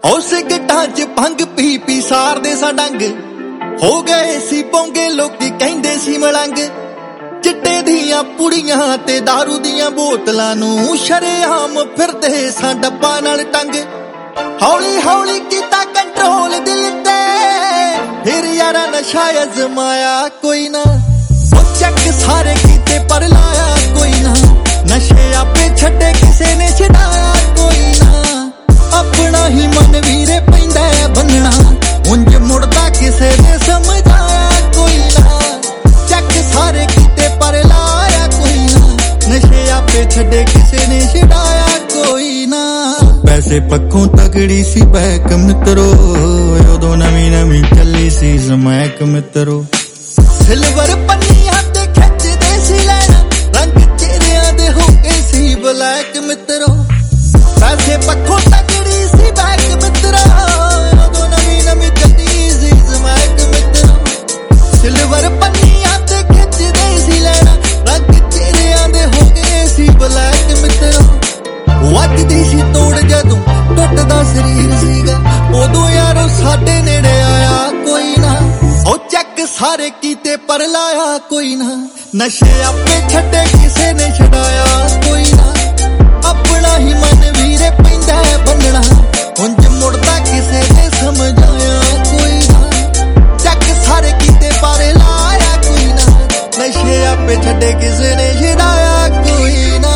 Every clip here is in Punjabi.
ਉਸ ਗਿੱਟਾਂ 'ਚ ਭੰਗ ਪੀ ਪੀ ਸਾਰਦੇ ਸਾਂ ਡੰਗ, ਹੋ ਗਏ ਸੀ ਪੌਂਗੇ ਲੋਕੀ ਕਹਿੰਦੇ ਸੀ ਮਲੰਗ। ਚਿੱਟੇ ਦੀਆਂ ਪੁੜੀਆਂ ਤੇ ਦਾਰੂ ਦੀਆਂ ਬੋਤਲਾਂ ਨੂੰ ਸ਼ਰੇਆਮ ਫਿਰਦੇ ਸਾਂ ਡੱਬਾ ਨਾਲ ਟੰਗ। ਹੌਲੀ ਹੌਲੀ ਕੀਤਾ ਕੰਟਰੋਲ ਦਿਲ ਤੇ, ਫਿਰ ਯਾਰਾ ਨਸ਼ਾ ਅਜ਼ਮਾਇਆ ਕੋਈ ਨਾ। ਉਹ ਚੱਕ ਸਾਰੇ ਕੀਤੇ ਪਰ ਲਾਇਆ ਕੋਈ ਨਾ, ਨਸ਼ੇ ਆਪੇ ਛੱਡੇ ਕਿਸੇ ਨੇ ਛਡਾਇਆ ਕੋਈ ਨਾ। ਆਪਣਾ ਹੀ ਮਨ ਵੀਰੇ ਪੈਂਦਾ ਬੰਨਣਾ, ਉਂਝ ਮੁੜਦਾ ਕਿਸੇ ਨੇ ਸਮਝਾਇਆ ਕੋਈ ਨਾ। ਚੱਕ ਸਾਰੇ ਕੀਤੇ ਪਰ ਲਾਇਆ ਕੋਈ ਨਾ, ਨਸ਼ੇ ਆਪੇ ਛੱਡੇ ਕਿਸੇ ਨੇ ਛਡਾਇਆ ਕੋਈ ਨਾ। ਪੈਸੇ ਪੱਖੋਂ ਤਗੜੀ ਸੀ ਬੈਕ ਮਿੱਤਰੋ, ਉਦੋਂ ਨਵੀਂ ਨਵੀਂ ਚੱਲੀ ਸੀ ਸਮੈਕ ਮਿੱਤਰੋ। ਸਿਲਵਰ ਪੰਨੀਆਂ ਤੇ ਖਿੱਚਦੇ ਸੀ ਲੈਣਾ, ਰੰਗ ਚਿਹਰਿਆਂ ਦੇ ਹੋ ਗਏ ਸੀ ਬਲੈਕ ਮਿੱਤਰੋ। ਪੈਸੇ ਪੱਖੋਂ ਤਗੜੀ ਸੀ ਬੈਕ ਮਿੱਤਰੋ, ਉਦੋਂ ਨਵੀਂ ਨਵੀਂ ਚੱਲੀ ਸੀ ਸਮੈਕ ਮਿੱਤਰੋ। ਸਿਲਵਰ ਪੰਨੀਆਂ ਤੇ ਖਿੱਚਦੇ ਸੀ ਲੈਣਾ, ਰੰਗ ਚਿਹਰਿਆਂ ਦੇ ਹੋ ਗਏ ਸੀ ਬਲੈਕ ਮਿੱਤਰੋ। ਵੱਜਦੀ ਸੀ ਤੋੜ ਜਦੋਂ ਟੁੱਟਦਾ ਸਰੀਰ ਸੀਗਾ, ਉਦੋਂ ਯਾਰੋ ਸਾਡੇ ਨੇੜੇ ਆਇਆ ਕੋਈ ਨਾ। ਉਹ ਚੱਕ ਸਾਰੇ ਕੀਤੇ ਪਰ ਲਾਇਆ ਕੋਈ ਨਾ, ਨਸ਼ੇ ਆਪੇ ਛੱਡੇ ਕਿਸੇ ਨੇ ਛਡਾਇਆ ਕੋਈ ਨਾ। ਆਪਣਾ ਹੀ ਮਨ ਵੀਰੇ ਪੈਂਦਾ ਬੰਨਣਾ, ਉਂਝ ਮੁੜਦਾ ਕਿਸੇ ਨੇ ਸਮਝਾਇਆ ਕੋਈ ਨਾ। ਚੱਕ ਸਾਰੇ ਕੀਤੇ ਪਰ ਲਾਇਆ ਕੋਈ ਨਾ, ਨਸ਼ੇ ਆਪੇ ਛੱਡੇ ਕਿਸੇ ਨੇ ਛਡਾਇਆ ਕੋਈ ਨਾ।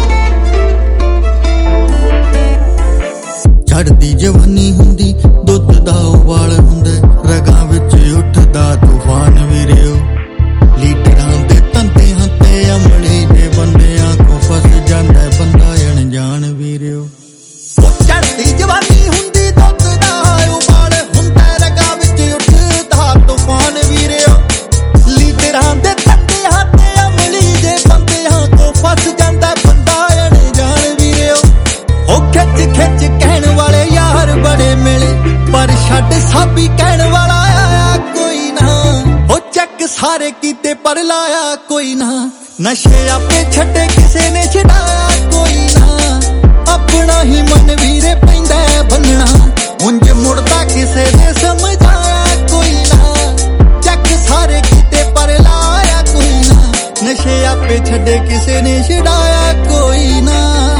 ਚੜ੍ਹਦੀ ਜਵਾਨੀ ਹੁੰਦੀ ਦੁੱਧ ਦਾ ਉਬਾਲ ਹੁੰਦਾ, ਰਗਾਂ ਵਿੱਚ ਉੱਠਦਾ ਤੂਫਾਨ ਵੀਰਿਓ। ਲੀਡਰਾਂ ਦੇ ਧੰਦਿਆਂ ਤੇ ਅਮਲੀ ਦੇ ਬੰਦਿਆਂ ਕੋ ਫਸ ਜਾਂਦਾ ਬੰਦਾ ਅਣਜਾਣ ਵੀਰਿਓ। ਉਹ ਚੜ੍ਹਦੀ ਜਵਾਨੀ ਹੁੰਦੀ ਦੁੱਧ ਦਾ ਉਬਾਲ ਹੁੰਦਾ, ਰਗਾਂ ਵਿੱਚ ਉੱਠਦਾ ਤੂਫਾਨ ਵੀਰਿਓ। ਲੀਡਰਾਂ ਦੇ ਧੰਦਿਆਂ ਤੇ ਅਮਲੀ ਦੇ ਬੰਦਿਆਂ ਕੋ ਫਸ ਜਾਂਦਾ ਬੰਦਾ ਅਣਜਾਣ ਵੀਰਿਓ। ਉਹ ਖਿੱਚ ਖਿੱਚ ਕਹਿਣ ਵਾਲੇ ਯਾਰ ਬੜੇ ਮਿਲੇ, ਪਰ ਛੱਡ ਸਾਬੀ ਕਹਿਣ ਵਾਲਾ ਆਇਆ ਕੋਈ ਨਾ। ਉਹ ਚੱਕ ਸਾਰੇ ਕੀਤੇ ਪਰ ਲਾਇਆ ਕੋਈ ਨਾ, ਨਸ਼ੇ ਆਪੇ ਛੱਡੇ ਕਿਸੇ ਨੇ ਛਡਾਇਆ ਕੋਈ ਨਾ। ਆਪਣਾ ਹੀ ਮਨ ਵੀਰੇ ਪੈਂਦਾ ਬੰਨਣਾ, ਉਂਝ ਮੁੜਦਾ ਕਿਸੇ ਨੇ ਸਮਝਾਇਆ ਕੋਈ ਨਾ। ਚੱਕ ਸਾਰੇ ਕੀਤੇ ਪਰ ਲਾਇਆ ਕੋਈ ਨਾ, ਨਸ਼ੇ ਆਪੇ ਛੱਡੇ ਕਿਸੇ ਨੇ ਛਡਾਇਆ ਕੋਈ ਨਾ।